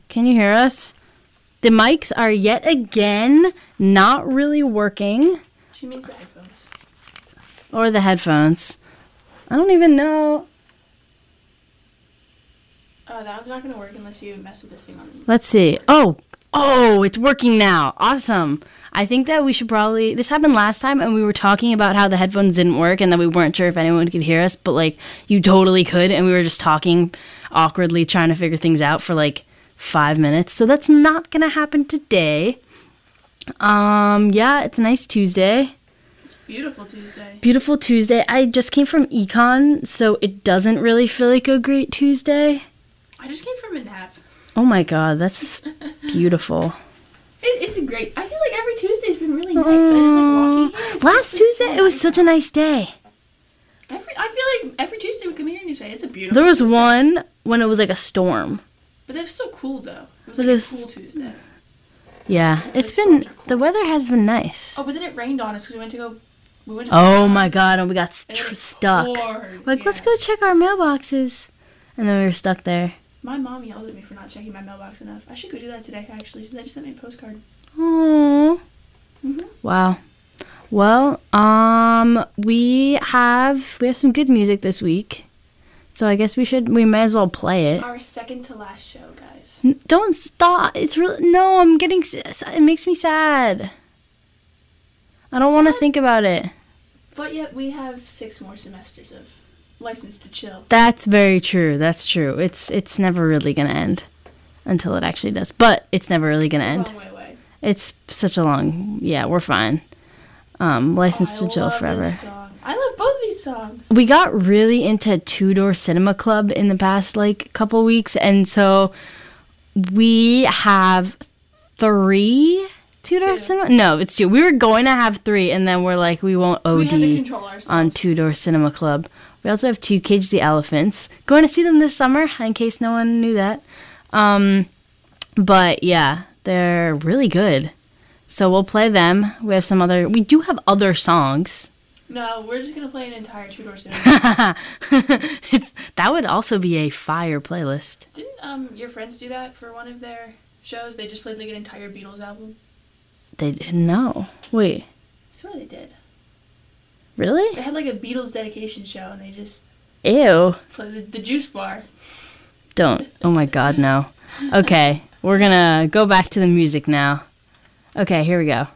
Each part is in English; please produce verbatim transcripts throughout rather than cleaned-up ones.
Can you hear us? The mics are yet again not really working. She means the headphones. Or the headphones. I don't even know. Uh, that one's not going to work unless you mess with the thing on. Let's see. Oh, oh, it's working now. Awesome. I think that we should probably, this happened last time and we were talking about how the headphones didn't work and that we weren't sure if anyone could hear us, but like you totally could, and we were just talking awkwardly trying to figure things out for like five minutes. So that's not going to happen today. Um, yeah, it's a nice Tuesday. It's beautiful Tuesday. Beautiful Tuesday. I just came from econ, so it doesn't really feel like a great Tuesday. I just came from a nap. Oh my god, that's beautiful. It, it's great. I feel like every Tuesday's been really nice. I just like walking here. Last Tuesday, so it was nice such out. a nice day. Every I feel like every Tuesday we come here and you say it's a beautiful There was Tuesday. one when it was like a storm. But it was still cool though. It was but like it was, a cool Tuesday. Yeah, like it's been, cool. The weather has been nice. Oh, but then it rained on us because we went to go, we went to Oh go my god, and we got tr- stuck. Poured. Like, yeah. let's go check our mailboxes. And then we were stuck there. My mom yelled at me for not checking my mailbox enough. I should go do that today, actually, since I just sent me a postcard. Aww. Mm-hmm. Wow. Well, um, we have we have some good music this week, so I guess we should we may as well play it. Our second to last show, guys. N- don't stop! It's really no. I'm getting. It makes me sad. I don't want to think about it. But yet we have six more semesters of License to Chill. That's very true. That's true. It's it's never really gonna end until it actually does. But it's never really gonna end. Long way away. It's such a long. Yeah, we're fine. Um, License oh, to Chill forever. This song. I love both these songs. We got really into Two Door Cinema Club in the past like couple weeks, and so we have three Two Door two. Cinema. No, it's two. We were going to have three, and then we're like, we won't O D we had to control ourselves. on Two Door Cinema Club. We also have two Cage the Elephants. Going to see them this summer, in case no one knew that. Um, but yeah, they're really good. So we'll play them. We have some other. We do have other songs. No, we're just gonna play an entire Two Door Cinema. it's that would also be a fire playlist. Didn't um your friends do that for one of their shows? They just played like an entire Beatles album. They didn't know. Wait. I swear they did. Really? They had like a Beatles dedication show, and they just Ew. played the, the Juice Bar. Don't. Oh my God, no. Okay, we're gonna go back to the music now. Okay, here we go.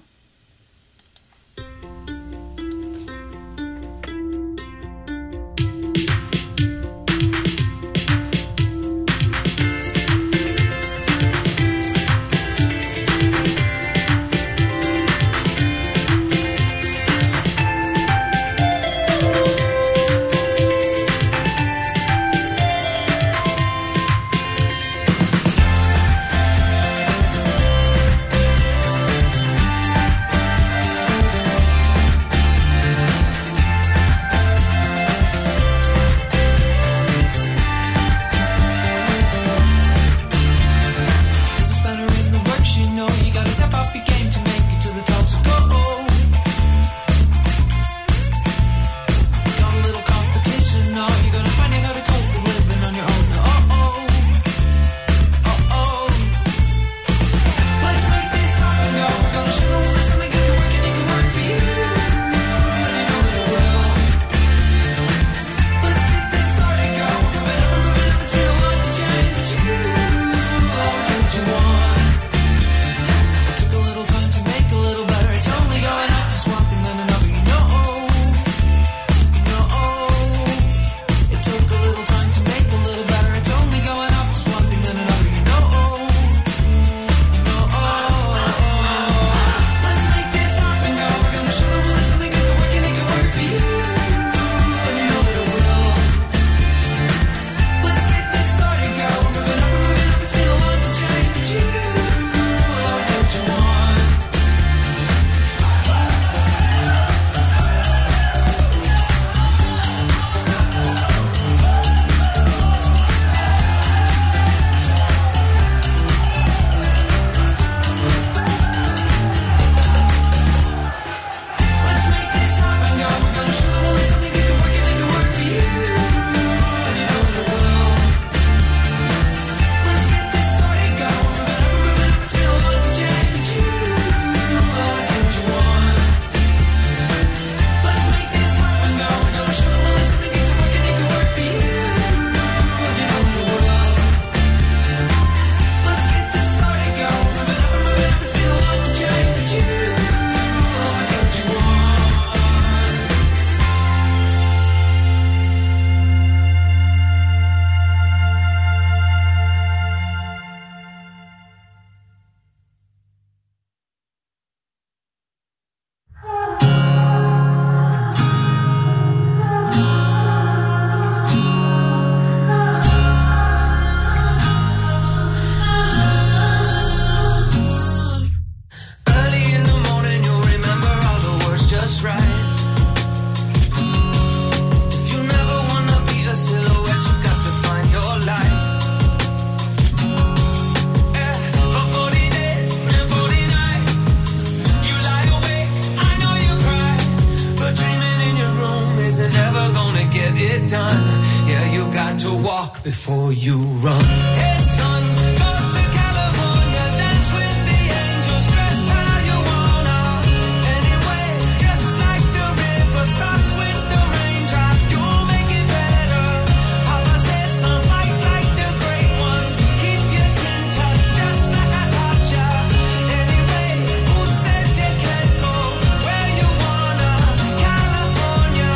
before you run. Hey son, go to California, dance with the angels, dress how you wanna. Anyway, just like the river starts with the raindrop, you'll make it better. Papa said, son, fight like the great ones, keep your chin tucked just like I taught ya. Anyway, who said you can't go where you wanna? California.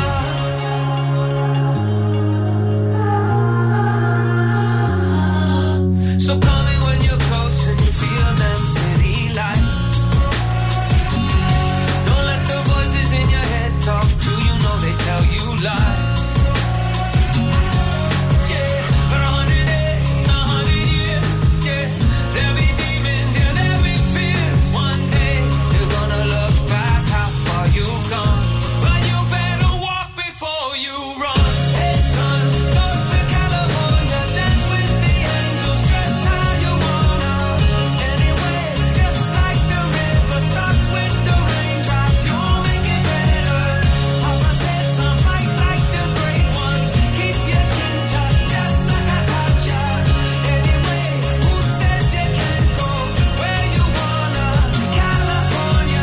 So call me when you're close and you feel them city lights. Don't let the voices in your head talk to you, know they tell you lies. Yeah, for a hundred days, a hundred years, yeah. There'll be demons, yeah, there'll be fear. One day, you're gonna look back how far you've gone. But you better walk before you run. Hey son, go to California, dance with the angels, dress how you wanna. Anyway, just like the river starts with the raindrop, you'll make it better. Papa said, son, fight like the great ones, keep your chin tucked just like I taught ya. Anyway, who said you can't go where you wanna? California.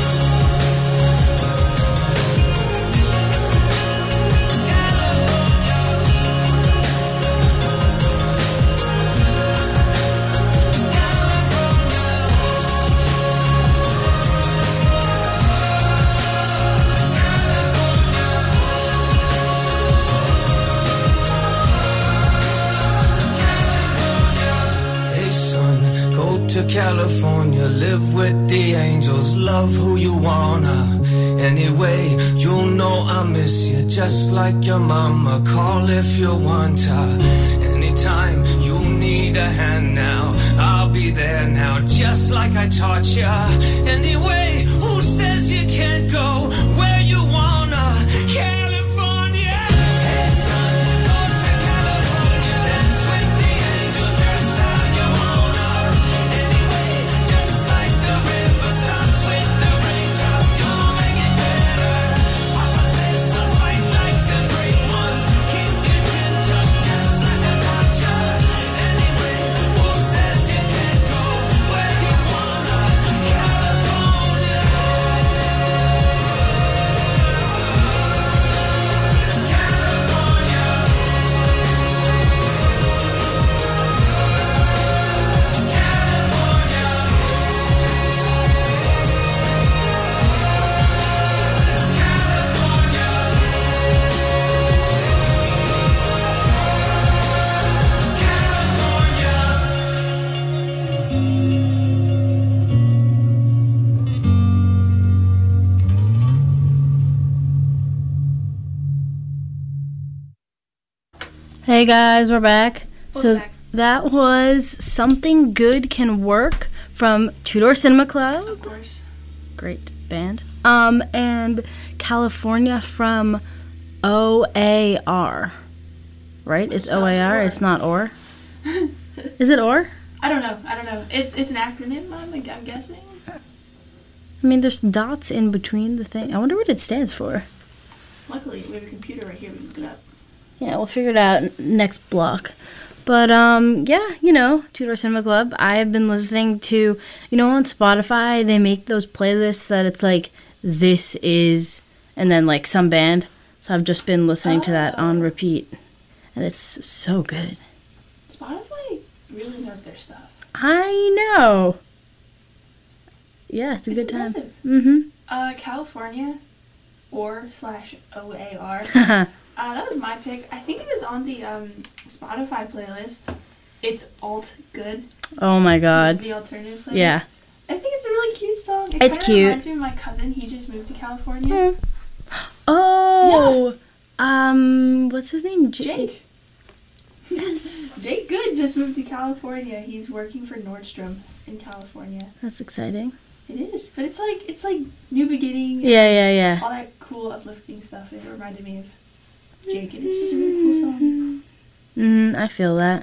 Hey son, go to California, live with the angels, love who you wanna. Anyway, you'll know I miss you just like your mama. Call if you want her. Anytime you need a hand now, I'll be there now, just like I taught ya. Anyway, who says you can't go where you wanna? California. Hey son, go to California, dance with the angels, dress how you wanna. Anyway, just like the river starts with the raindrop, you'll make it better. Papa says, son, fight like the great ones, keep your chin tucked just like I taught ya. Anyway, who says you can't go where you wanna? California. Hey guys, we're back. Welcome so back. that was Something Good Can Work from Two Door Cinema Club. Of course. Great band. Um, and California from O A R. Right? It's O A R. Or. It's not or. Is it or? I don't know. I don't know. It's it's an acronym. I'm, I'm guessing. I mean, there's dots in between the thing. I wonder what it stands for. Luckily, we have a computer right here. We can look it up. Yeah, we'll figure it out n- next block. But, um, yeah, you know, Two Door Cinema Club. I have been listening to, you know, on Spotify, they make those playlists that it's like, this is, and then, like, some band. So I've just been listening to that on Oh. repeat. And it's so good. Spotify really knows their stuff. I know. Yeah, it's a It's good time. impressive. Mm-hmm. Uh, California, or slash O A R. uh, that was my pick. I think it was on the um, Spotify playlist. It's Alt Good. Oh, my God. The alternative playlist. Yeah. I think it's a really cute song. It It's kinda cute. reminds me of my cousin. He just moved to California. Mm. Oh. Um, what's his name? J- Jake. Yes. Jake Good just moved to California. He's working for Nordstrom in California. That's exciting. It is, but it's like it's like new beginning. Yeah, yeah, yeah. All that cool uplifting stuff. It reminded me of Jake, and it's just a really cool song. Mm, I feel that.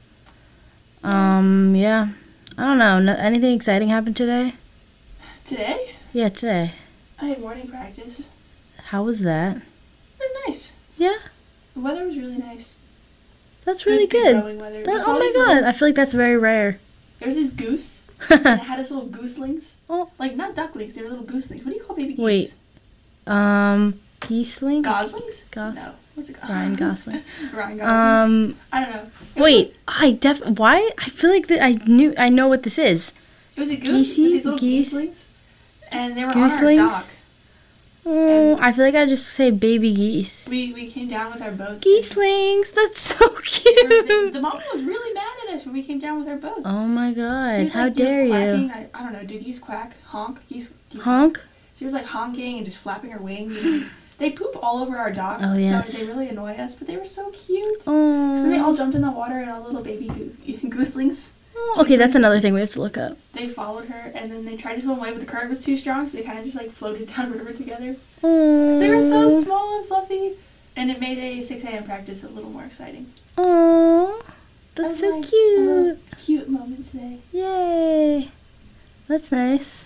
Um, yeah. I don't know. No, anything exciting happened today? Today, Yeah, today. I had morning practice. It How was that? was nice. Yeah. The weather was really nice. That's really good. good. Growing weather. We That, saw oh my these god, little- I feel like that's very rare. There was this goose, and it had its little gooselings. Oh. Like, not ducklings, they were little gooselings. What do you call baby geese? Wait. Um, Geesling? Goslings? Gos- No. What's it called? Ryan Gosling. Ryan Gosling. Um, I don't know. It was wait, I def. Why? I feel like that I knew. I know what this is. It was a goose Geesey? with these little Geese? gooselings, and they were Gooselings? on our dock. Oh, I feel like I just say baby geese. We we came down with our boats. Geeslings, that's so They were- cute. they- the mama was really mad at us when we came down with our boats. Oh my She god, was, how like, you know, dare you? quacking. I, I don't know. Do geese quack? Honk? Geese. geese Honk? She was like honking and just flapping her wings. And they poop all over our dock, Oh, yes. so they really annoy us. But they were so cute. Oh. So they all jumped in the water, and all little baby goo- gooselings. Okay, that's another thing we have to look up. They followed her, and then they tried to swim away, but the current was too strong, so they kind of just like floated down the river together. Oh. They were so small and fluffy, and it made a six a.m. practice a little more exciting. Oh, That that's was so my cute. little cute moment today. Yay. That's nice.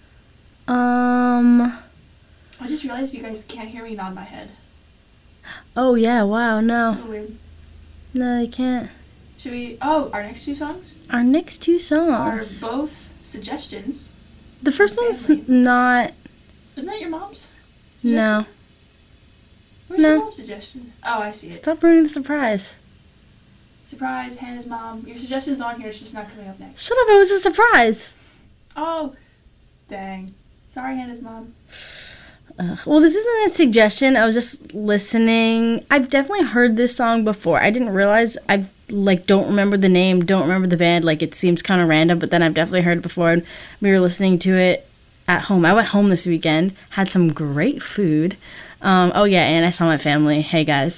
Um. I just realized you guys can't hear me nod my head. Oh yeah. Wow. A No. little weird. No, you can't. Should we? Oh, our next two songs Our next two are songs. both suggestions. The first one's Family. not. Isn't that your mom's? No. Suggestion? Where's No. your mom's suggestion? Oh, I see it. Stop ruining the surprise. Surprise, Hannah's mom. Your suggestion's on here. It's just not coming up next. Shut up! It was a surprise. Oh, dang. Sorry, Hannah's mom. Ugh. Well, this isn't a suggestion. I was just listening. I've definitely heard this song before. I didn't realize I like don't remember the name, don't remember the band. Like it seems kind of random, but then I've definitely heard it before. And we were listening to it at home. I went home this weekend, had some great food. Um, oh yeah, and I saw my family. Hey guys.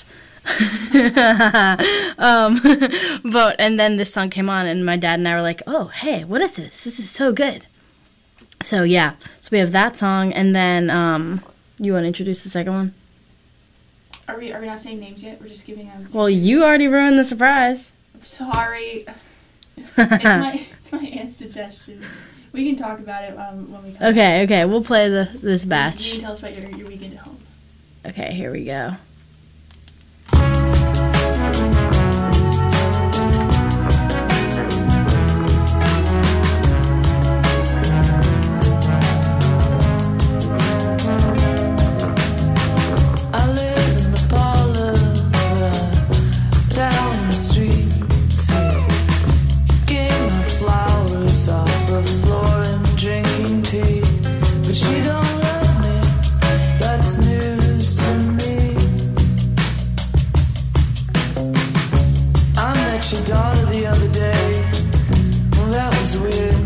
um, but and then this song came on, and my dad and I were like, "Oh, hey, what is this? This is so good." So yeah, so we have that song, and then um, you want to introduce the second one? Are we are we not saying names yet? We're just giving them. Well, you already ruined the surprise. I'm sorry. it's my it's my aunt's suggestion. We can talk about it um, when we come. Okay, okay, we'll play the this You batch. can tell us about your, your weekend at home. Okay, here we go. I live in the parlor, but I'm down the street. See, getting my flowers off the floor and drinking tea. But she don't love me, that's news to me. I met your daughter the other day, well that was weird.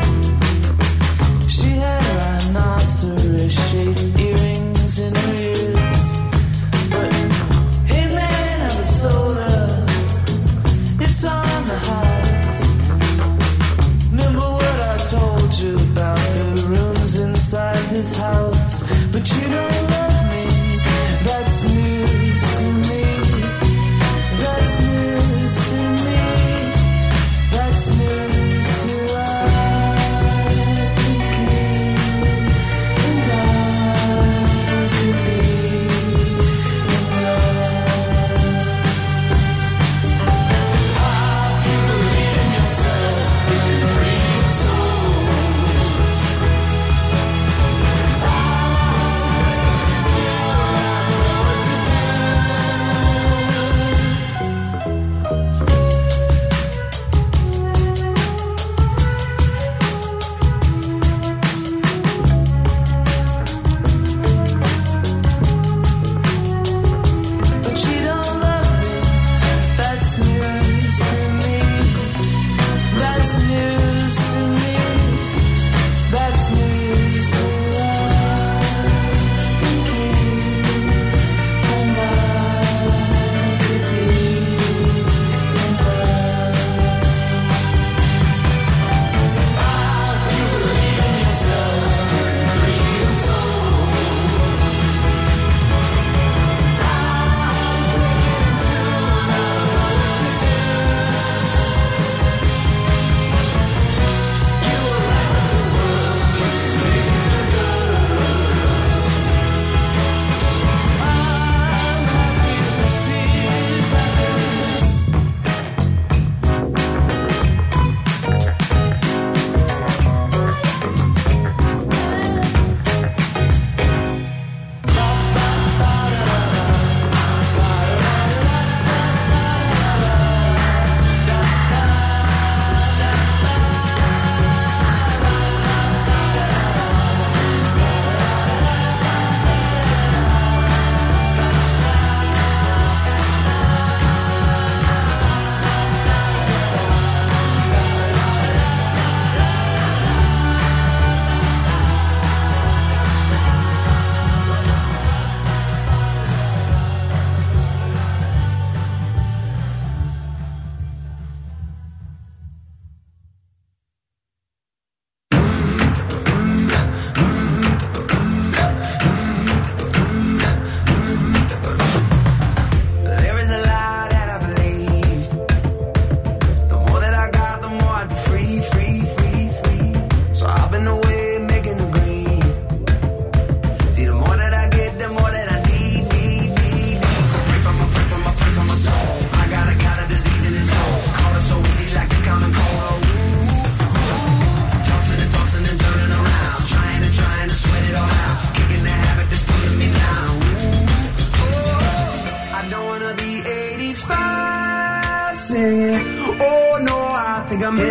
She had rhinoceros shaped earrings in her ears. But hey man, have a soda, it's on the house. Remember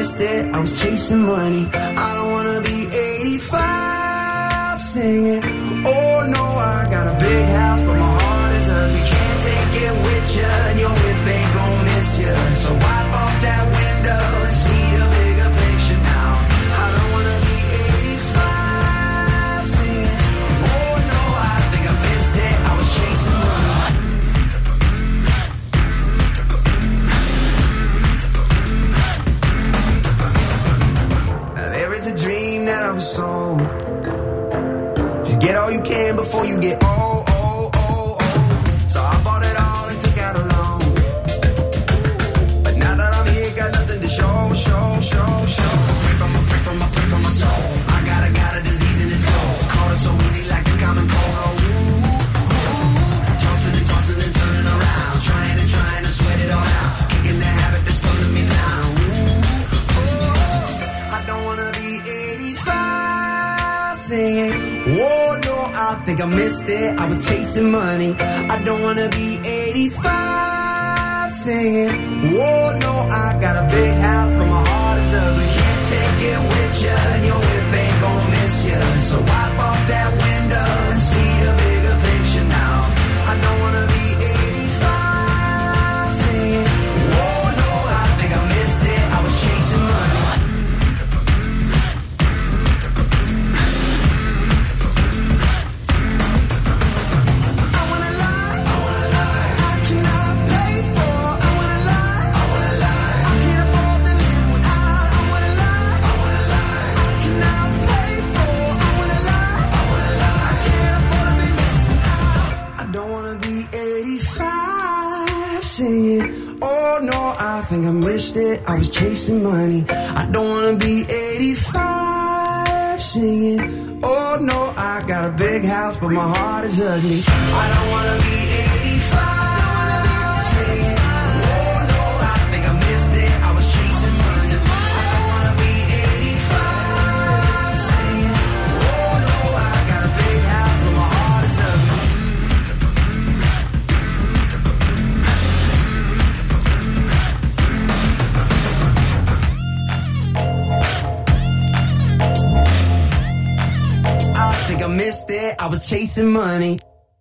missed it. I was chasing money. I don't wanna be eighty-five singing. Oh no, I got a big house, but my heart is ugly. Can't take it with ya, and your whip ain't gon' miss ya. So wipe off that window and see the bigger picture now. I don't wanna be eighty-five singing. Oh no, I think I missed it. I was chasing money. Now there is a dream that I was sold. Just get all you can before you get old, old, old, old. So I bought it all and took out a loan. But now that I'm here, got nothing to show, show, show, show. Break from my, break from my, break from my soul. I got a, got a disease in his soul. Caught it so easy like a common cold. Oh, ooh, ooh, ooh. Tossing and tossing and turning around. Trying and trying to sweat it all out. Kicking the habit that's pulling me down. Ooh, ooh. I don't wanna be eighty-five singing. Whoa, no, I think I missed it. I was chasing money. I don't wanna be eighty-five singing. Whoa, no, I got a big house, but my heart is ugly. Can't take it with ya, and your whip ain't gon' miss ya. So wipe off that window and see the bigger picture now. I don't wanna be eighty-five singing. Whoa, no, I think I missed it. I was chasing money. Singing, oh no, I think I missed it. I was chasing money. I don't wanna be eighty-five singing. Oh no, I got a big house, but my heart is ugly. I don't wanna be eighty-five singing. Oh no, I think I missed it. I was chasing money. I don't wanna be eighty-five singing. Oh no, I got a big house, but my heart is ugly. I missed it. I was chasing money.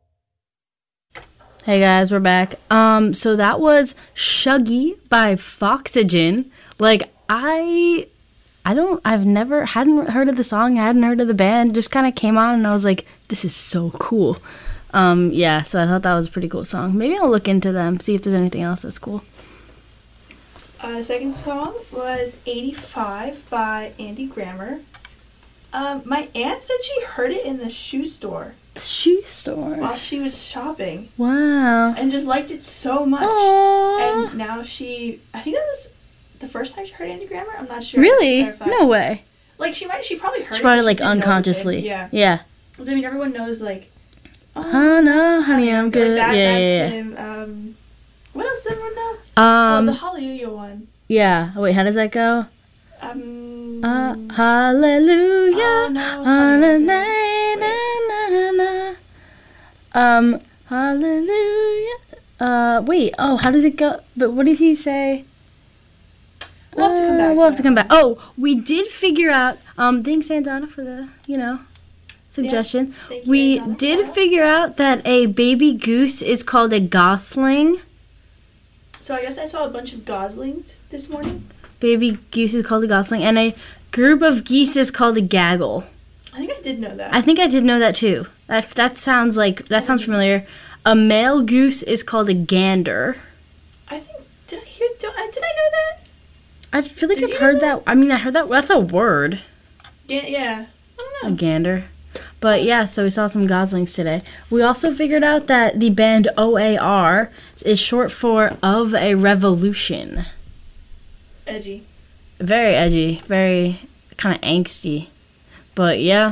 Hey guys, we're back. Um, so that was Shuggy by Foxygen. Like I, I don't, I've never hadn't heard of the song, hadn't heard of the band. Just kind of came on, and I was like, this is so cool. Um, yeah, so I thought that was a pretty cool song. Maybe I'll look into them, see if there's anything else that's cool. Uh, the second song was eighty-five by Andy Grammer. Um, my aunt said she heard it in the shoe store. The shoe store? While she was shopping. Wow. And just liked it so much. Aww. And now she, I think that was the first time she heard Andy Grammer. I'm not sure. Really? No way. Like, she might, she probably heard she it. Probably She like probably, like, unconsciously. Yeah. Yeah. Because, I mean, everyone knows, like, oh, oh no, honey, I'm good. Like that, yeah, that's yeah, yeah. him. Um, what else did everyone know? Um, oh, the Hallelujah one. Yeah. Wait, how does that go? Um, uh, hallelujah. Oh, no, on a hallelujah. na, na, na, na. Um, hallelujah. Uh, wait. Oh, how does it go? But what does he say? We'll have to come back. Uh, to we'll have that. to come back. Oh, we did figure out. Um, thanks, Santana, for the you know suggestion. Yeah. Thank you, We Santana. did figure out that a baby goose is called a gosling. So I guess I saw a bunch of goslings this morning. Baby goose is called a gosling, and a group of geese is called a gaggle. I think I did know that. I think I did know that too. That that sounds like that sounds familiar. A male goose is called a gander. I think did I hear? Did I, did I know that? I feel like Did I've you heard know that? I mean, I heard that. That's a word. Yeah, yeah. I A don't know. gander. But yeah, so we saw some goslings today. We also figured out that the band O A R is short for Of a Revolution. Edgy. Very edgy, very kind of angsty. But yeah.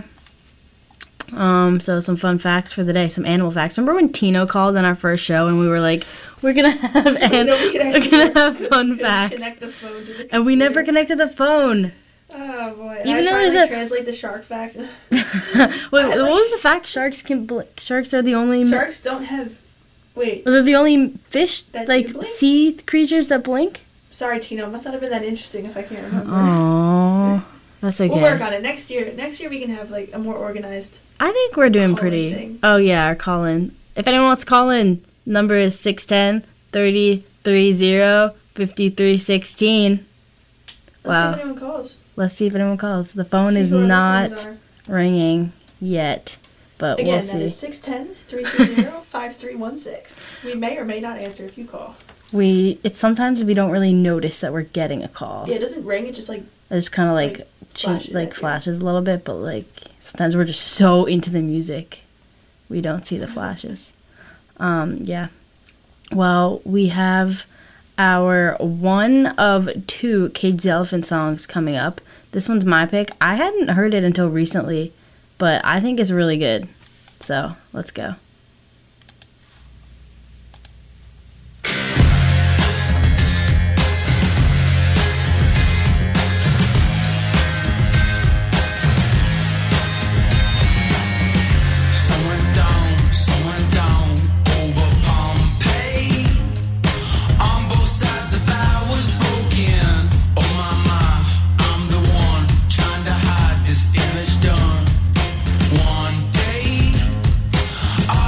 Um, so some fun facts for the day, some animal facts. Remember when Tino called in our first show and we were like, we're gonna have an- No, we could we're actually- gonna have fun Couldn't facts. Connect the phone to the And we never computer. connected the phone. Oh boy! And Even I was though trying there's to like, a- translate the shark fact. Wait, what was the fact? Sharks can bl- sharks are the only Sharks don't have. Wait. They're the only fish That like do blink? sea creatures that blink. Sorry, Tina. It must not have been that interesting if I can't remember. Oh, that's okay. We'll work on it next year. Next year we can have like a more organized. I think we're doing Call-in pretty. thing. Oh yeah, our call in. If anyone wants to call in, number is six one zero, three three zero, five three one six. Let's Wow. see if anyone calls. Let's see if anyone calls. The phone See is who our not listeners ringing yet, but are. Again, we'll that see. is six one zero, three three zero, five three one six. We may or may not answer if you call. We it's sometimes we don't really notice that we're getting a call. Yeah, it doesn't ring. It just like It just kind of like Like, cha- flashes like at you. flashes a little bit, but like sometimes we're just so into the music, we don't see the flashes. Um, yeah. Well, we have our one of two Cage the Elephant songs coming up. This one's my pick. I hadn't heard it until recently, but I think it's really good. So let's go. Sun went down, sun went down over Pompeii. On both sides the vow was broken. Oh my my, I'm the one trying to hide this image done. One day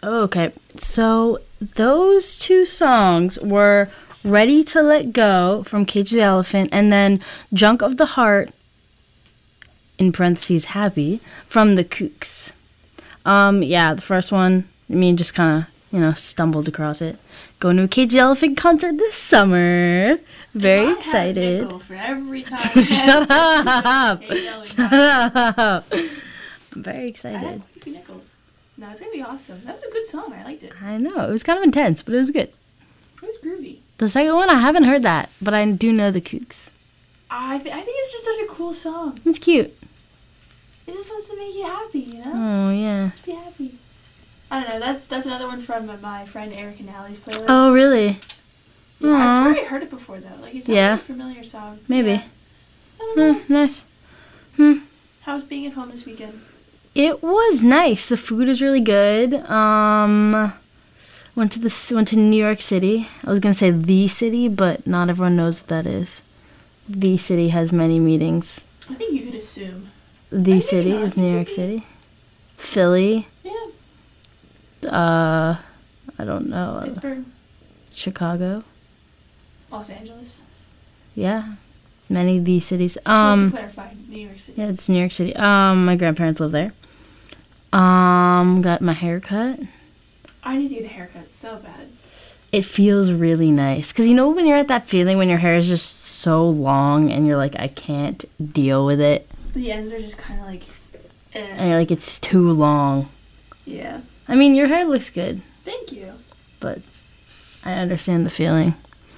Okay, so those two songs were Ready to Let Go from Cage the Elephant and then Junk of the Heart, in parentheses, Happy, from the Kooks. Um, yeah, the first one, I mean, just kind of, you know, stumbled across it. Going to a Cage the Elephant concert this summer. Very If I excited. Had a nickel for every time. Shut I up! had Shut up! I'm very I excited. had fifty nickels. No, it's gonna be awesome. That was a good song. I liked it. I know, it was kind of intense, but it was good. It was groovy. The second one, I haven't heard that, but I do know the Kooks. I th- I think it's just such a cool song. It's cute. It just wants to make you happy, you know? Oh, yeah. Just be happy. I don't know. That's that's another one from uh, my friend Eric and Allie's playlist. Oh, really? Yeah, I Aw. swear I heard it before though. Like it's not Yeah. a familiar song. Maybe. Yeah. I don't know. Hmm, nice. How was being at home this weekend? It was nice. The food was really good. Um, went to the went to New York City. I was gonna say the city, but not everyone knows what that is. The city has many meanings. I think you could assume. The I city think not. is New York City. Philly. Yeah. Uh, I don't know. Uh, Pittsburgh, Chicago. Los Angeles. Yeah, many the cities. Um, Um, to clarify, New York City. yeah, it's New York City. Um, my grandparents live there. Um, got my hair cut. I need to get a haircut so bad. It feels really nice. Because you know when you're at that feeling when your hair is just so long and you're like, I can't deal with it. The ends are just kind of like, eh. And you're like, it's too long. Yeah. I mean, your hair looks good, Thank you. but I understand the feeling.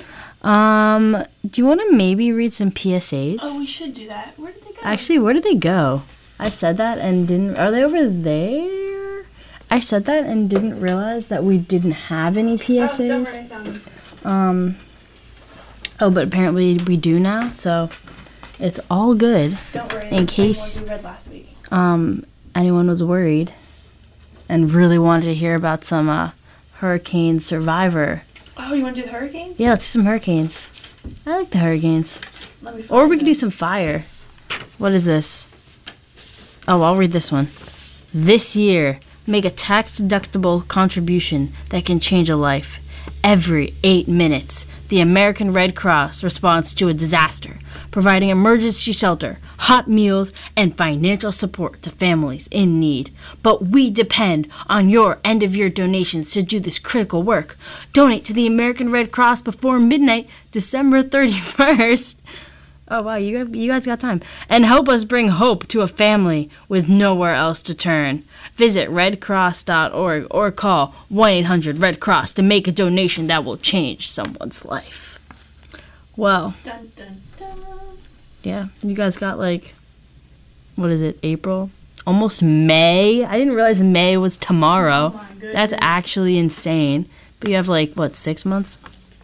Um, do you want to maybe read some P S As? Oh, we should do that. Where did they go? Actually, where did they go? I said that and didn't... Are they over there? I said that and didn't realize that we didn't have any P S Oh, don't As. worry, I found them. Um, oh, but apparently we do now, so it's all good. Don't worry. In the same case- ones we read last week. Um, anyone was worried and really wanted to hear about some uh, Hurricane Survivor. Oh, you want to do the hurricanes? Yeah, let's do some hurricanes. I like the hurricanes. Let me find Or we could them. do some fire. What is this? Oh, I'll read this one. This year, make a tax-deductible contribution that can change a life. Every eight minutes, the American Red Cross responds to a disaster, providing emergency shelter, hot meals, and financial support to families in need. But we depend on your end-of-year donations to do this critical work. Donate to the American Red Cross before midnight, December thirty-first. Oh, wow, you got, you guys got time. And help us bring hope to a family with nowhere else to turn. Visit red cross dot org or call one eight hundred red cross to make a donation that will change someone's life. Well, Dun, dun, dun. yeah, you guys got like, what is it, April? Almost May? I didn't realize May was tomorrow. Oh my goodness. That's actually insane. But you have like, what, six months?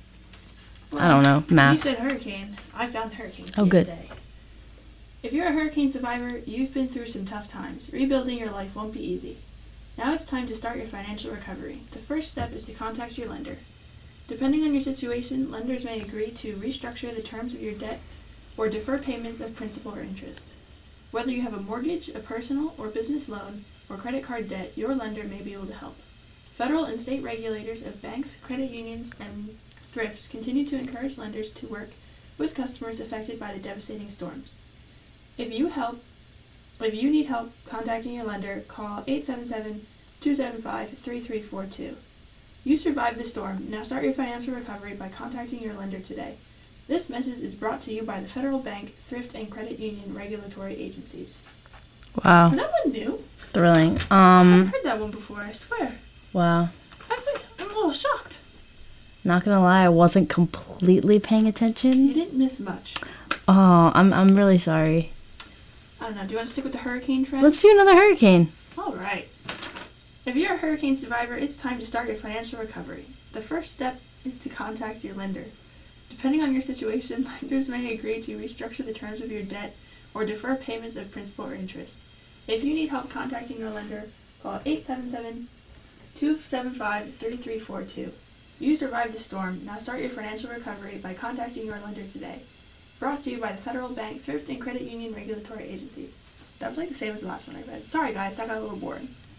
I don't know, You math. said hurricane. I found hurricane. Oh, good. P S A. If you're a hurricane survivor, you've been through some tough times. Rebuilding your life won't be easy. Now it's time to start your financial recovery. The first step is to contact your lender. Depending on your situation, lenders may agree to restructure the terms of your debt or defer payments of principal or interest. Whether you have a mortgage, a personal or business loan, or credit card debt, your lender may be able to help. Federal and state regulators of banks, credit unions, and thrifts continue to encourage lenders to work with customers affected by the devastating storms. If you help, if you need help contacting your lender, call eight seven seven, two seven five, three three four two. You survived the storm. Now start your financial recovery by contacting your lender today. This message is brought to you by the Federal Bank, Thrift, and Credit Union regulatory agencies. Wow, Was that one new? thrilling. I've Um, heard that one before, I swear. wow. I think I'm a little shocked. Not gonna lie, I wasn't completely paying You attention. didn't miss much. Oh, I'm I'm really sorry. I don't know. Do you want to stick with the hurricane trend? Let's do another hurricane. All right. If you're a hurricane survivor, it's time to start your financial recovery. The first step is to contact your lender. Depending on your situation, lenders may agree to restructure the terms of your debt or defer payments of principal or interest. If you need help contacting your lender, call eight seven seven, two seven five, three three four two. You survived the storm. Now start your financial recovery by contacting your lender today. Brought to you by the Federal Bank, Thrift, and Credit Union regulatory agencies. That was like the same as the last one I read. Sorry guys, that got a little boring.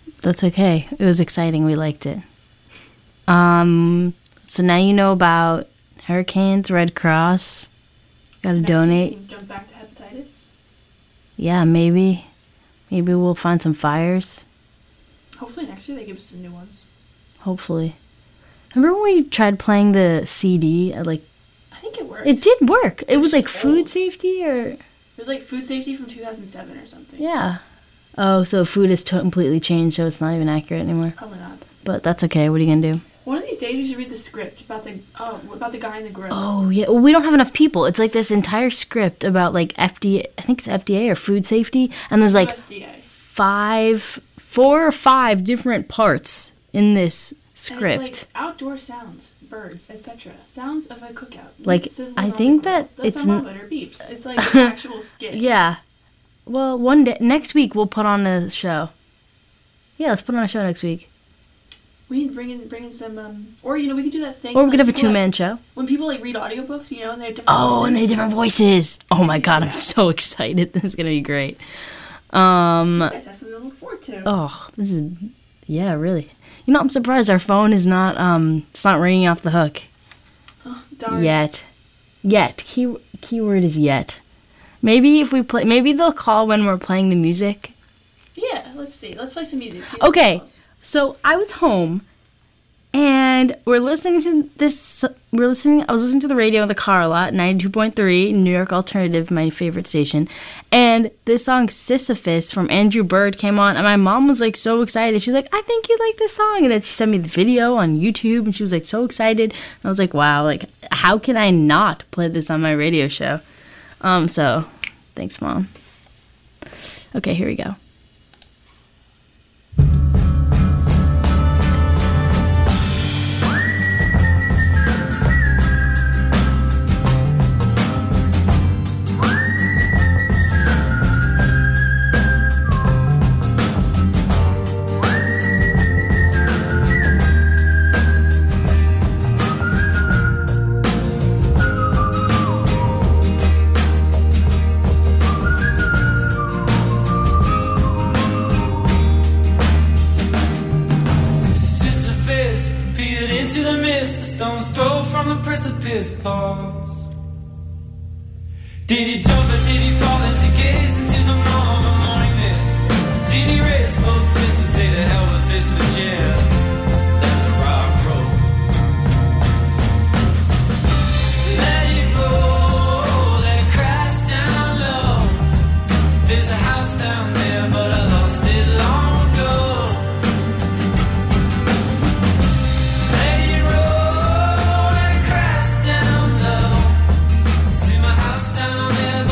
that's okay. It was exciting. We liked it. Um, so now you know about hurricanes, Red Cross. Got to Next donate. week we can jump back to hepatitis. Yeah, maybe. Maybe we'll find some fires. Hopefully next year they give us some new ones. Hopefully. Remember when we tried playing the C D at like I think it worked. it did work. It It's was like just food old. safety or It was like food safety from two thousand seven or something. yeah. Oh, so food has to- completely changed, so it's not even accurate anymore. Probably not. But that's okay. What are you gonna do? One of these days you should read the script about the oh about the guy in the grill. Oh yeah, well, we don't have enough people. It's like this entire script about like F D A. I think it's F D A or food safety, and there's like U S D A. five, four or five different parts in this And script. it's like outdoor sounds, birds, et cetera. Sounds of a cookout. Like, Meat sizzling I on the think grill. that the it's n- thermometer beeps. It's like an actual skit. Yeah. Well, one day next week we'll put on a show. Yeah, let's put on a show next week. We need to bring in bring in some um or you know we could do that thing. Or we like, could have a people, two man show. like, when people like read audiobooks, you know, and they have different Oh, voices. and they have different voices. Oh my god, I'm so excited. This is gonna be great. Um You guys have something to look forward to. oh, this is yeah, really. You know, I'm surprised our phone is not um it's not ringing off the hook Oh, darn. yet. Yet. Key keyword is yet. Maybe if we play maybe they'll call when we're playing the music. Yeah, let's see. Let's play some music. See what Okay. it goes. So I was home, and we're listening to this. We're listening. I was listening to the radio in the car a lot. ninety-two point three New York Alternative, my favorite station. And this song "Sisyphus" from Andrew Bird came on, and my mom was like so excited. She's like, "I think you like this song," and then she sent me the video on YouTube, and she was like so excited. And I was like, "Wow! Like, how can I not play this on my radio show?" Um. So, thanks, Mom. Okay, here we go. Sisyphus peered into the mist, the stone's throw from the precipice paused. Did he jump or did he fall as he gazed into the morn, the morning mist? Did he raise both fists and say to hell with this and just let the rock roll? Let it roll, let it crash down low. There's a house down there, but I lost it long ago. Let it roll, let it crash down low. See my house down there,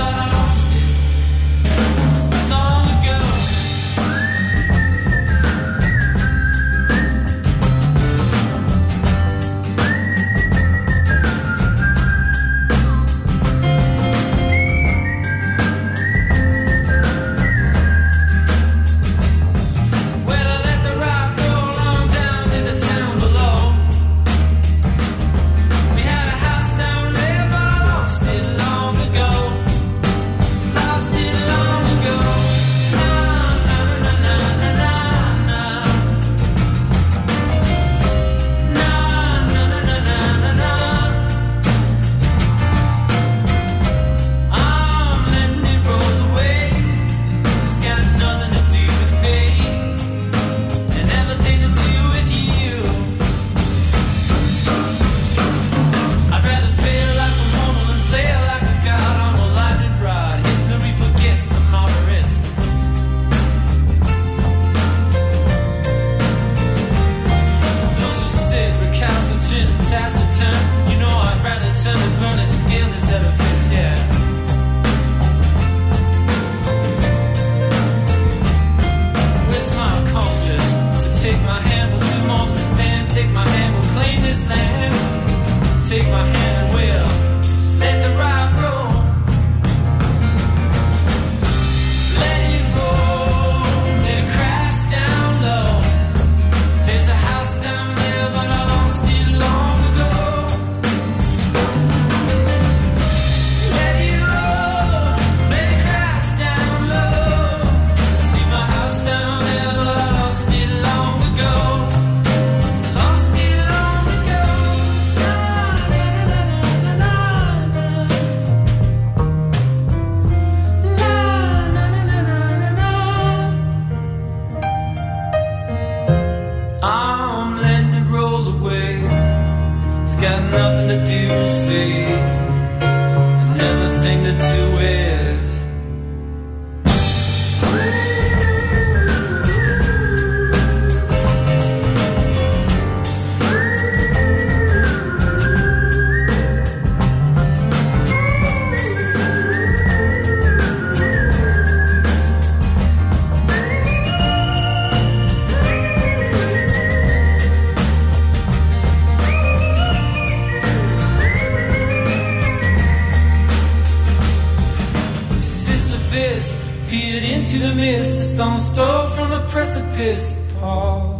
fist, peered into the mist, a stone's throw from a precipice. Paused.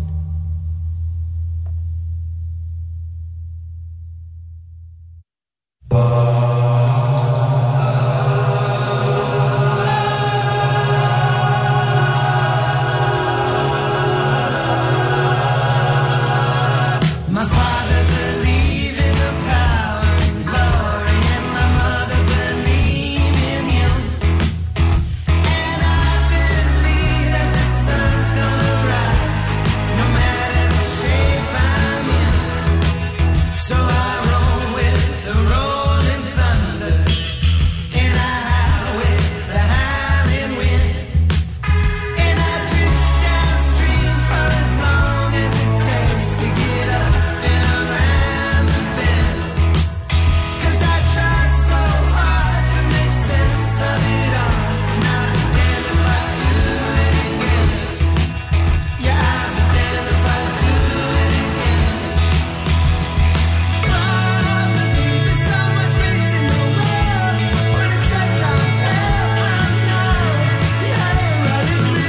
My father believed in the power and glory, and my mother believed in him. And I believe that the sun's gonna rise, no matter the shape I'm in. So I roll with the rolling thunder, and I howl with the howling wind. And I drift downstream for as long as it takes to get up and around the bend. 'Cause I tried so hard to make sense of it all, and I'd be damned if I do it again. Yeah, I'd be damned if I do it again. Probably there's so much grace in the world when it's right down there. I know, yeah, right in me.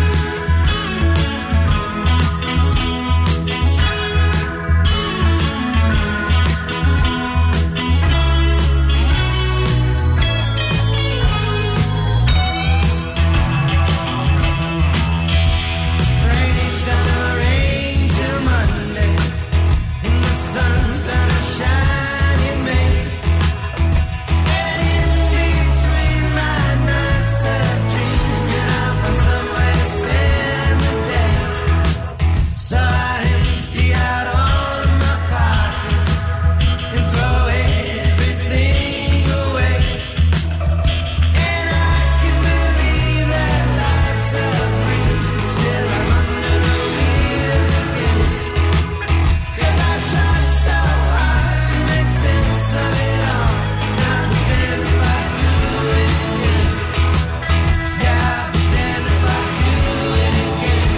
Rain's gonna rain till Monday, and the sun's gonna shine in May. And in between my nights of dreaming, I'll find somewhere to spend the day. So I empty out all of my pockets and throw everything away. And I can believe that life's a breeze, still I'm under the wheels again. 'Cause I tried so hard to make sense of it all, and I'll be damned if I do it again. Yeah, I'll be damned if I do it again.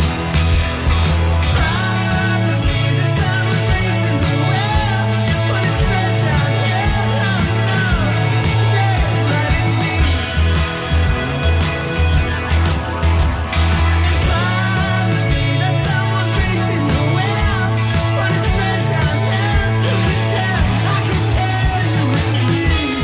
Probably there's some grace in the well when it's right down here. No, no, yeah, right in me. Probably that's someone grace in the well when it's right down here. You can tell, I can tell you it's me.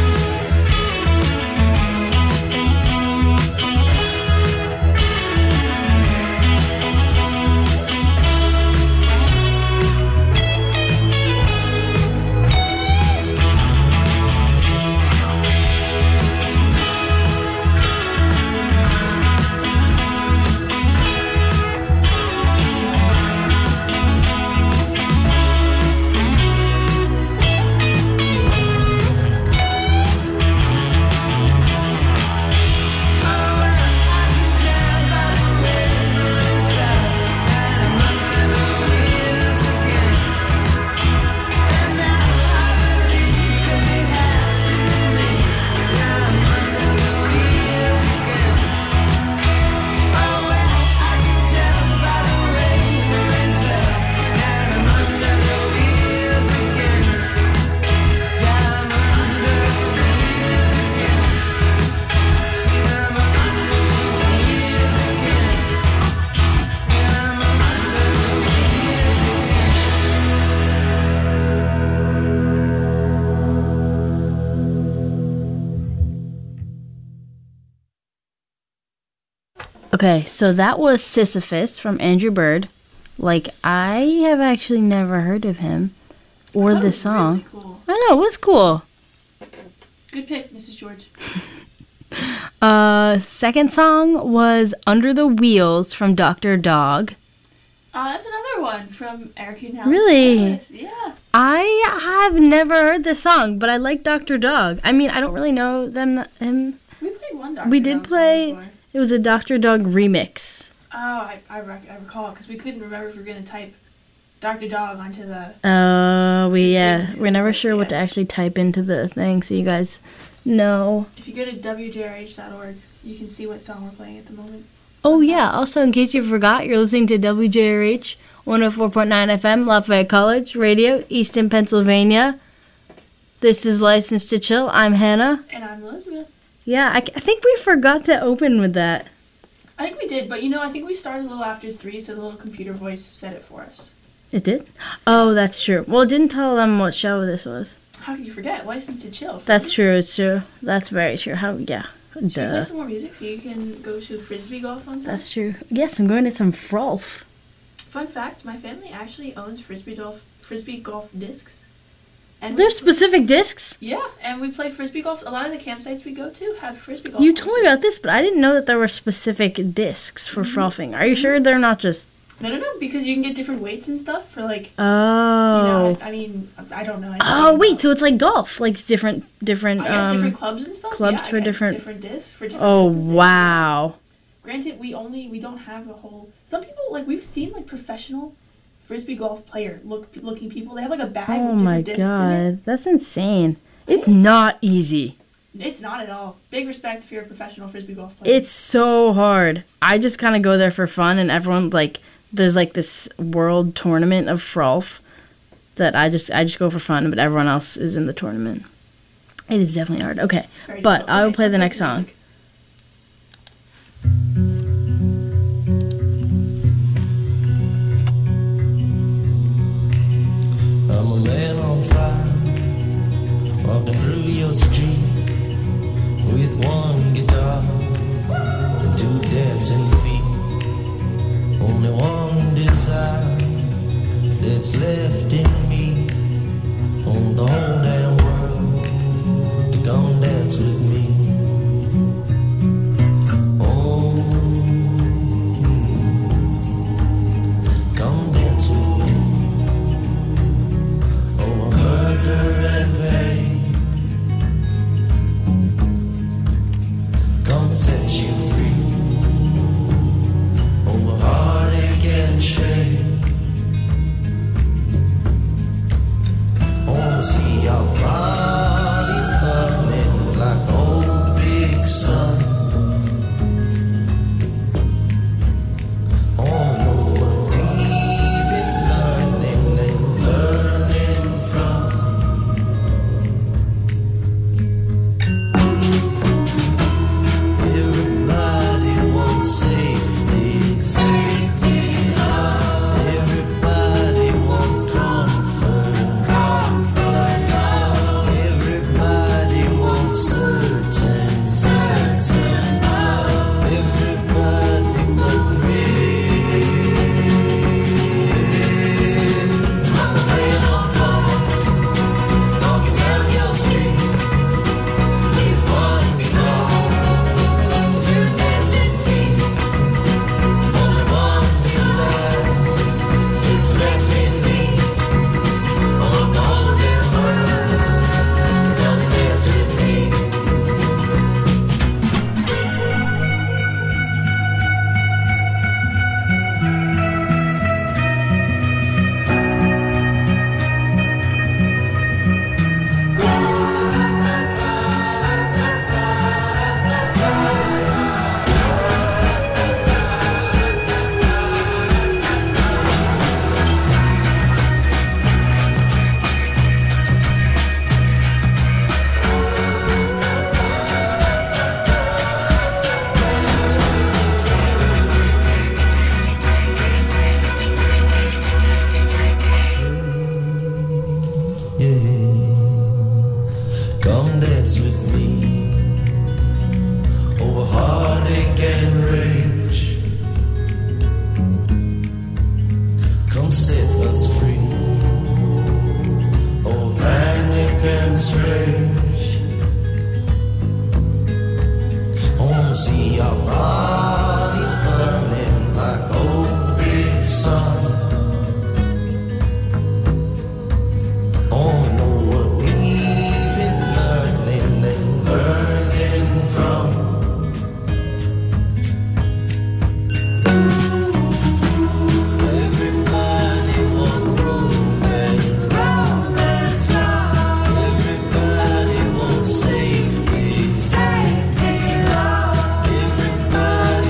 Okay, so that was Sisyphus from Andrew Bird. Like, I have actually never heard of him or That the was song. really cool. I know, it was cool. Good pick, Missus George. Uh, second song was Under the Wheels from Doctor Dog. Uh, that's another one from Eric Hughes. Really? Yeah. I have never heard this song, but I like Doctor Dog. I mean, I don't really know them him. We played one Doctor We did Dog song play- before. It was a Doctor Dog remix. Oh, I, I, rec- I recall because we couldn't remember if we were going to type Doctor Dog onto the. Uh, we yeah, It we're never was like, sure what to yeah. actually type into the thing, so you guys know. If you go to w j r h dot org, you can see what song we're playing at the moment. Oh yeah, also in case you forgot, you're listening to W J R H one oh four point nine F M, Lafayette College Radio, Easton, Pennsylvania. This is License to Chill. I'm Hannah. And I'm Elizabeth. Yeah, I, I think we forgot to open with that. I think we did, but you know, I think we started a little after three, so the little computer voice said it for us. It did? Oh, that's true. Well, it didn't tell them what show this was. How could you forget? License to Chill. That's true. It's true. That's very true. How? Yeah. Should we play Duh. some more music so you can go to frisbee golf on time? That's true. Yes, I'm going to some frolf. Fun fact: my family actually owns frisbee golf frisbee golf discs. And There's specific discs. yeah, and we play frisbee golf. A lot of the campsites we go to have frisbee golf. You told me courses. about this, but I didn't know that there were specific discs for frolfing. Are you sure they're not just? No, no, no, because you can get different weights and stuff for like. Oh. You know, I mean, I don't know. I Oh don't wait, know. so it's like golf, like different different I got um different clubs and stuff. clubs Yeah, I for got different- different discs for different. Oh distances. wow. Granted, we only we don't have a whole. Some people like we've seen like professional frisbee golf player look looking people. They have like a bag Oh with my different discs in it. god. That's insane. It's not easy. It's not at all. Big respect if you're a professional frisbee golf player. It's so hard. I just kind of go there for fun, and everyone like there's like this world tournament of frolf that I just I just go for fun, but everyone else is in the tournament. It is definitely hard. Okay, Very but difficult. I will Okay, play the let's next listen to song. music. I'm a man on fire, walking through your street with one guitar and two dancing feet. Only one desire that's left in me on the whole damn world to come dance with me. Oh, come dance with me. Over murder and pain, come set you free. Over heartache and shame, I wanna see your bodies burning like old big sun. I wanna know what we've been learning and learning from. Everybody wants safety, safety, love. Everybody wants comfort, comfort, love. Everybody wants certain, certain love. Everybody but me. I'm a man on fire, walking down your street with one guitar. Two dancing feet, only one desire that's left in me on the golden world. Come dance with me. Yeah, come dance with me over heartache and rage. Come set us free over panic and strange. I wanna see our bodies burning like old big sun. I wanna know what we've been learning and learning from. Everybody want romance, romance, love. Everybody wants safety, safety, love. Everybody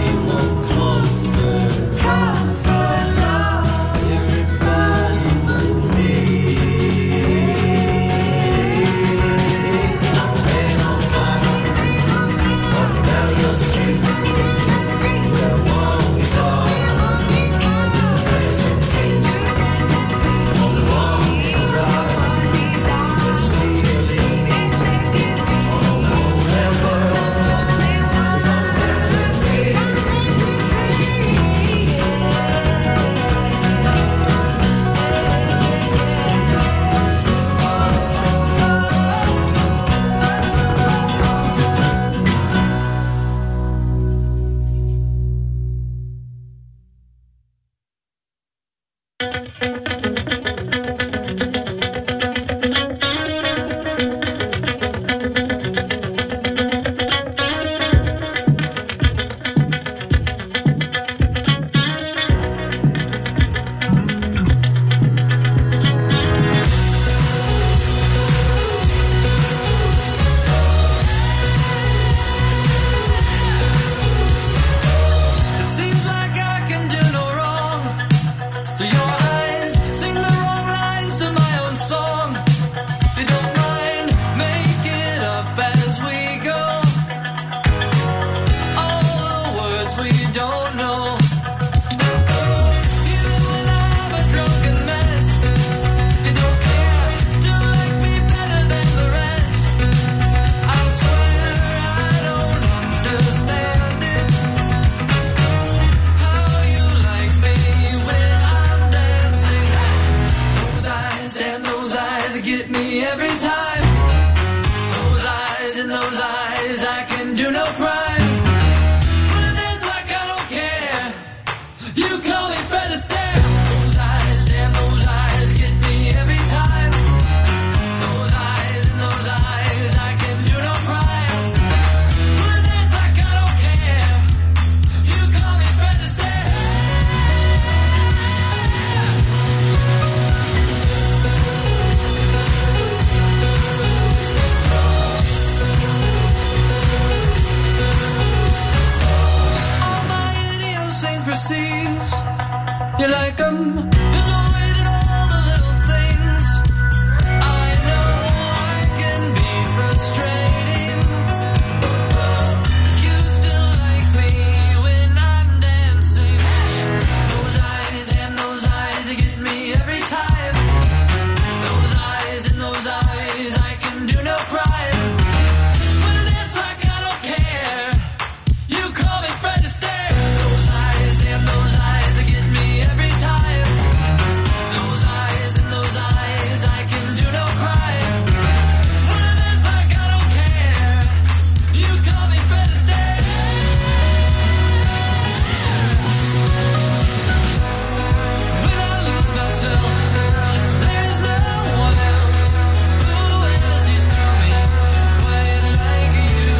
no crime. When it ends like I don't care. You call me Fred Astaire. Those eyes, damn those eyes, get me every time. Those eyes and those eyes, I can do no crime. When it ends like I don't care. You call me Fred Astaire. All my idiosyncrasies, you like 'em. You know it in all the little things. I know I can be frustrating, but you still like me when I'm dancing. Those eyes, damn those eyes, they get me every time. Those eyes and those eyes, I can do no crime. When it ends like I don't care. You call me Fred Astaire. Those eyes, damn those eyes, they get me every time. Those eyes and those eyes, I can do no crime. When it ends like I don't care. You call me Fred Astaire. When I lose myself, there is no one else who will see through me quite like you.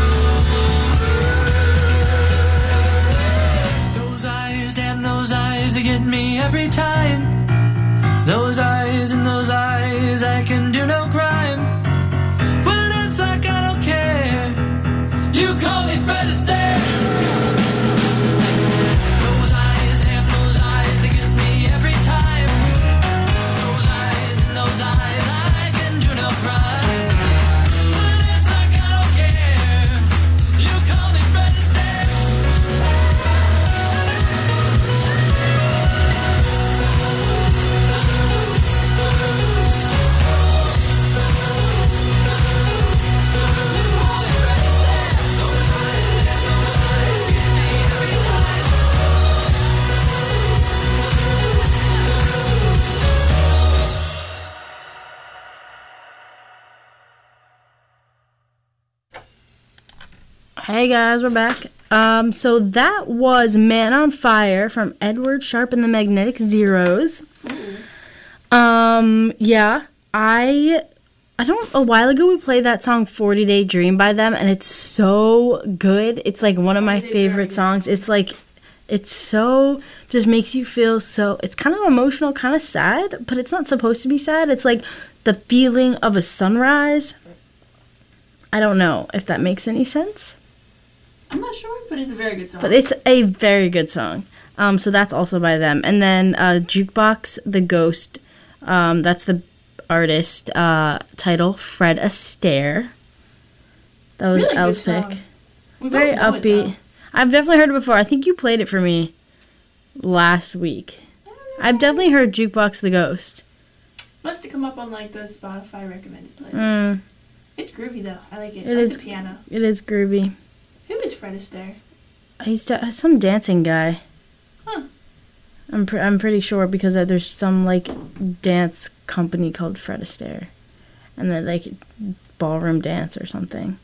Those eyes, damn those eyes, they get me every time. Those eyes and those eyes, I can do no crime. When it ends like I don't care. You call me Fred Astaire. Those eyes, damn those eyes, they get me every time. Those eyes and those eyes, I can do no crime. When it ends like I don't care. You call me Fred Astaire. Hey guys, we're back. Um, so that was Man on Fire from Edward Sharpe and the Magnetic Zeros. Um, yeah, I I don't a while ago we played that song forty Day Dream by them, and it's so good. It's like one of my favorite songs. It's like it's so just makes you feel so it's kind of emotional, kind of sad, but it's not supposed to be sad. It's like the feeling of a sunrise. I don't know if that makes any sense. I'm not sure, but it's a very good song. But it's a very good song. Um, so that's also by them. And then uh, Jukebox the Ghost, um, that's the artist uh, title, Fred Astaire. That was Really good Elle's pick. song. We Very both know it, upbeat. though. I've definitely heard it before. I think you played it for me last week. I've definitely heard Jukebox the Ghost. Must have come up on like those Spotify recommended playlists. Mm, It's groovy though. I like it. It I like is- the piano. it is groovy. Who is Fred Astaire? He's d- some dancing guy. Huh. I'm pr- I'm pretty sure because uh, there's some like dance company called Fred Astaire, and then like ballroom dance or something.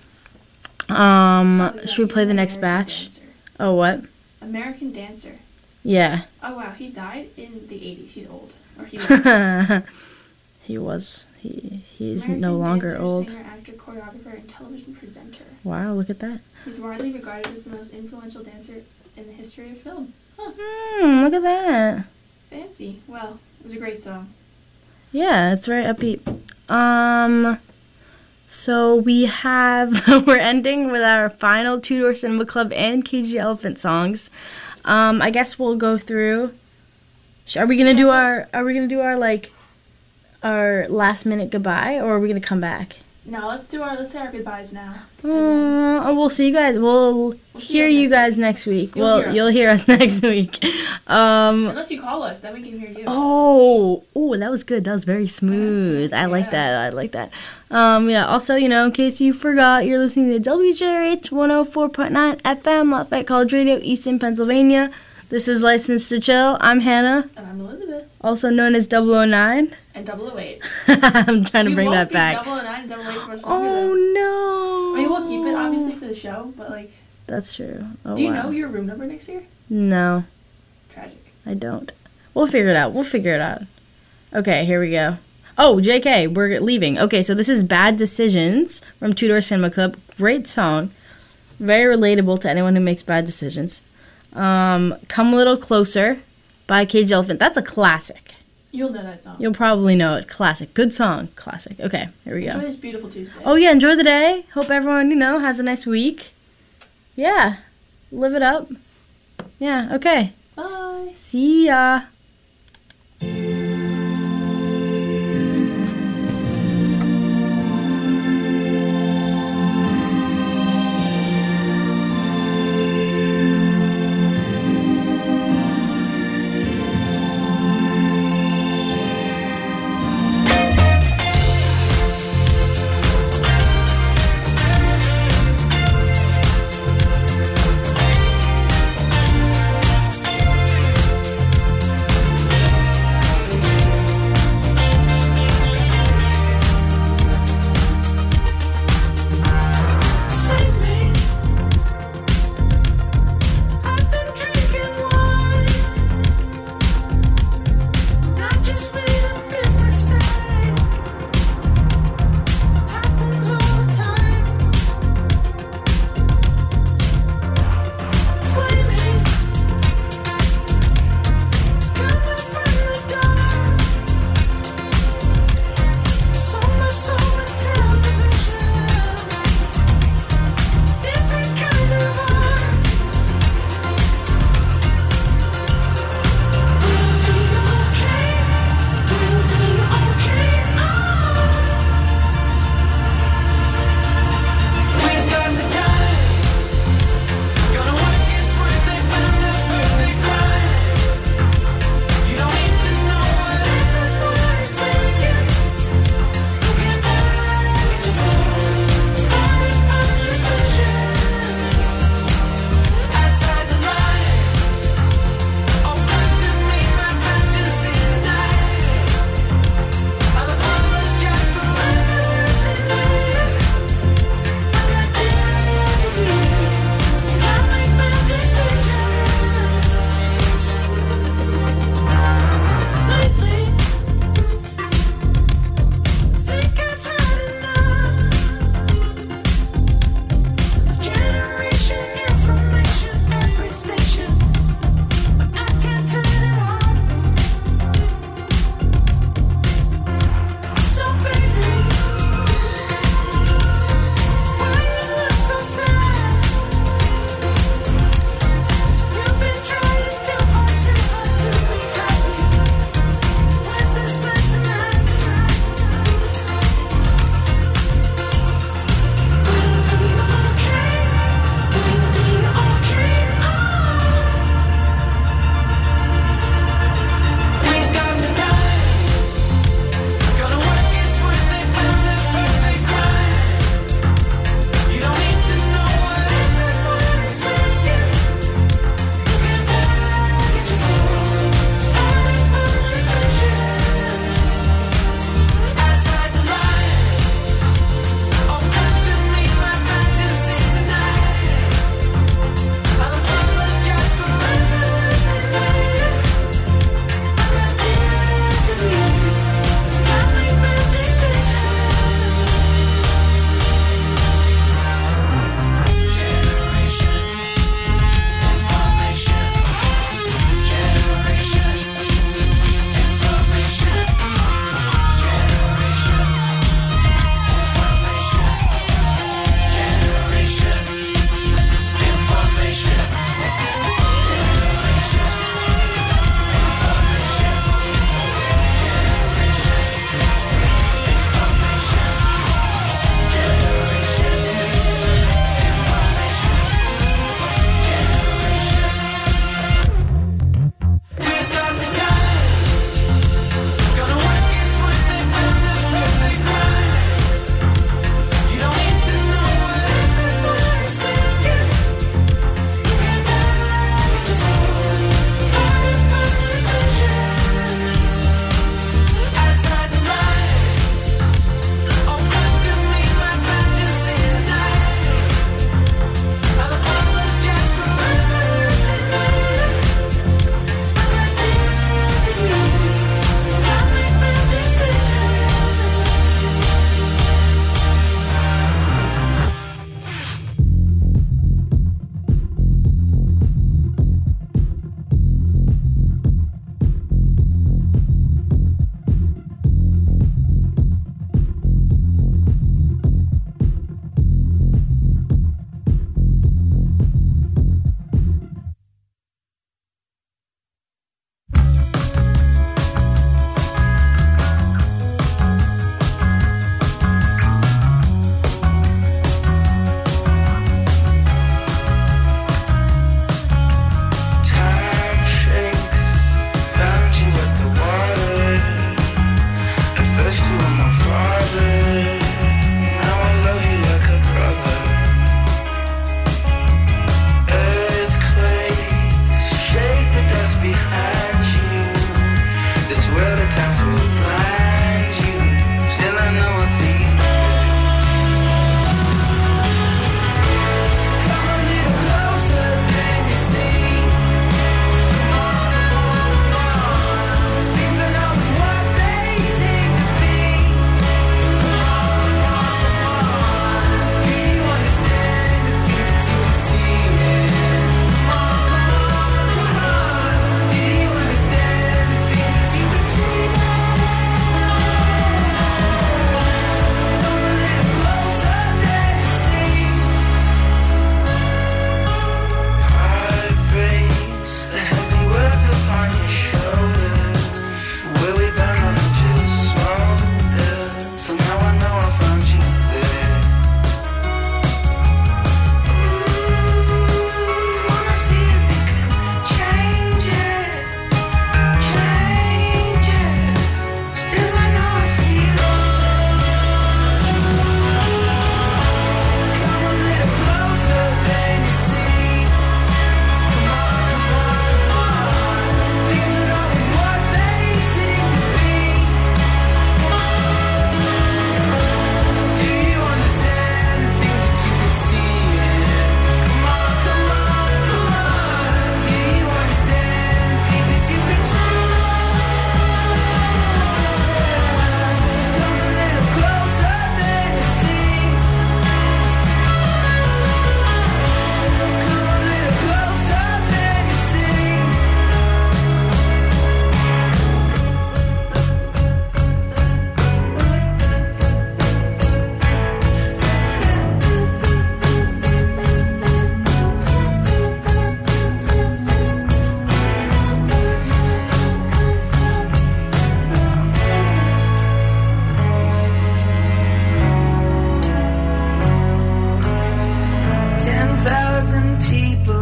Um, Oh, should we play the next American batch? Dancer. Oh, what? American Dancer. Yeah. Oh wow, he died in the eighties. He's old. Or he was. He was. He he's American no longer dancer, old. Singer, actor, choreographer, and television presenter. Wow, look at that. He's widely regarded as the most influential dancer in the history of film. Huh. Hmm, look at that. Fancy. Well, it was a great song. Yeah, it's very upbeat. Um, so we have we're ending with our final Two Door Cinema Club and Cage the Elephant songs. Um, I guess we'll go through. sh- Are we gonna do our? Are we gonna do our like, our last minute goodbye, or are we gonna come back? No, let's do our let's say our goodbyes now. Uh, we'll see you guys. We'll, We'll see hear you you guys guys next week. You'll well, hear us. you'll hear us next week. Um. Unless you call us, then we can hear you. Oh, oh, that was good. That was very smooth. I like Yeah. that. I like that. Um, yeah. Also, you know, in case you forgot, you're listening to W J R H one oh four point nine F M, Lafayette College Radio, Easton, Pennsylvania. This is Licensed to Chill. I'm Hannah, And I'm Elizabeth. also known as double oh nine. And double oh eight. I'm trying to We bring won't that be back. double oh nine and double oh eight for much longer, Oh though. no! I mean, will keep it obviously for the show, but like, That's true. Oh, do you wow. know your room number next year? No, Tragic. I don't. We'll figure it out. We'll figure it out. Okay, here we go. Oh, J K, we're leaving. Okay, so this is Bad Decisions from Two Door Cinema Club. Great song. Very relatable to anyone who makes bad decisions. Um, Come a Little Closer by Cage Elephant. That's a classic. You'll know that song. You'll probably know it. Classic. Good song. Classic. Okay, here we go. Enjoy this beautiful Tuesday. Oh, yeah, enjoy the day. Hope everyone, you know, has a nice week. Yeah, live it up. Yeah, okay. Bye. See ya.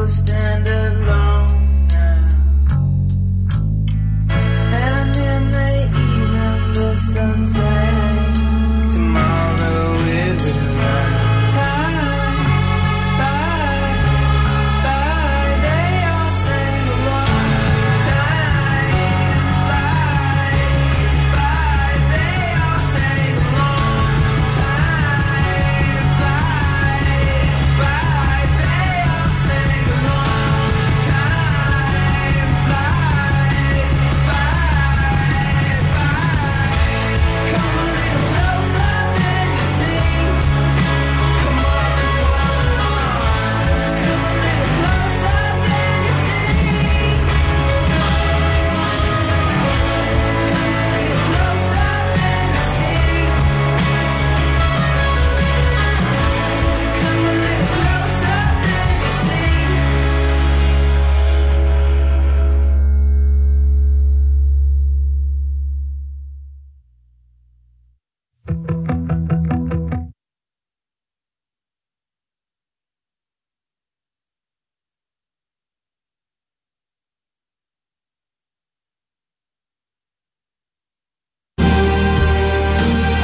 stand up.